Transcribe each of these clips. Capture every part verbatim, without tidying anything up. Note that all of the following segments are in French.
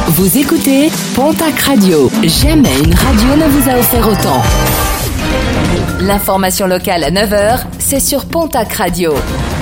Vous écoutez Pontac Radio. Jamais une radio ne vous a offert autant. L'information locale à neuf heures, c'est sur Pontac Radio.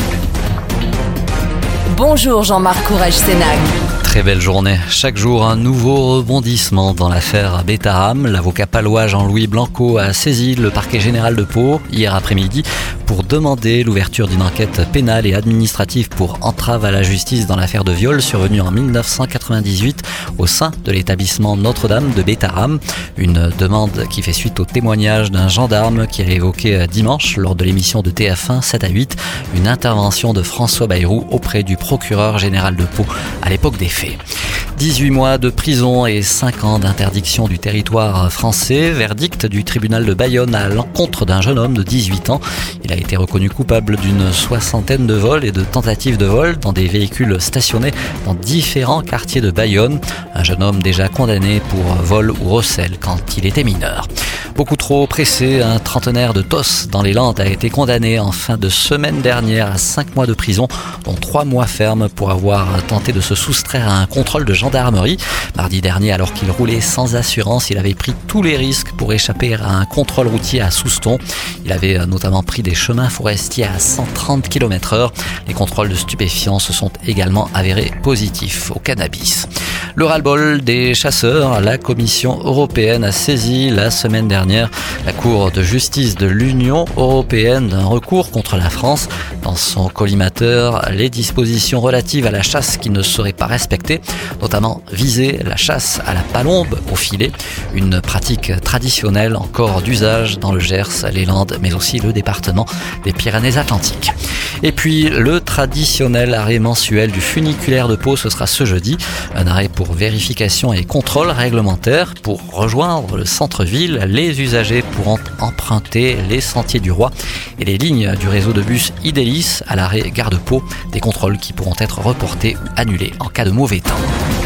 Bonjour Jean-Marc Courage-Sénac. Très belle journée. Chaque jour, un nouveau rebondissement dans l'affaire Betaram. L'avocat palois Jean-Louis Blanco a saisi le parquet général de Pau hier après-midi pour demander l'ouverture d'une enquête pénale et administrative pour entrave à la justice dans l'affaire de viol survenue en dix-neuf cent quatre-vingt-dix-huit au sein de l'établissement Notre-Dame de Betaram. Une demande qui fait suite au témoignage d'un gendarme qui a évoqué dimanche lors de l'émission de T F un sept à huit une intervention de François Bayrou auprès du procureur général de Pau à l'époque des faits. dix-huit mois de prison et cinq ans d'interdiction du territoire français. Verdict du tribunal de Bayonne à l'encontre d'un jeune homme de dix-huit ans. Il a été reconnu coupable d'une soixantaine de vols et de tentatives de vol dans des véhicules stationnés dans différents quartiers de Bayonne. Un jeune homme déjà condamné pour vol ou recel quand il était mineur. Beaucoup trop pressé, un trentenaire de Tos dans les Landes a été condamné en fin de semaine dernière à cinq mois de prison, dont trois mois ferme pour avoir tenté de se soustraire à un contrôle de gendarmerie. Mardi dernier, alors qu'il roulait sans assurance, il avait pris tous les risques pour échapper à un contrôle routier à Souston. Il avait notamment pris des chemins forestiers à cent trente kilomètres heure. Les contrôles de stupéfiants se sont également avérés positifs au cannabis. Le ras-le-bol des chasseurs, la Commission européenne a saisi la semaine dernière la Cour de justice de l'Union européenne d'un recours contre la France. Dans son collimateur, les dispositions relatives à la chasse qui ne seraient pas respectées, notamment viser la chasse à la palombe au filet, une pratique traditionnelle encore d'usage dans le Gers, les Landes, mais aussi le département des Pyrénées-Atlantiques. Et puis le traditionnel arrêt mensuel du funiculaire de Pau, ce sera ce jeudi, un arrêt pour vérification et contrôle réglementaire. Pour rejoindre le centre-ville, les usagers pourront emprunter les sentiers du Roi et les lignes du réseau de bus Idélis à l'arrêt Gare de Pau, des contrôles qui pourront être reportés ou annulés en cas de mauvais temps.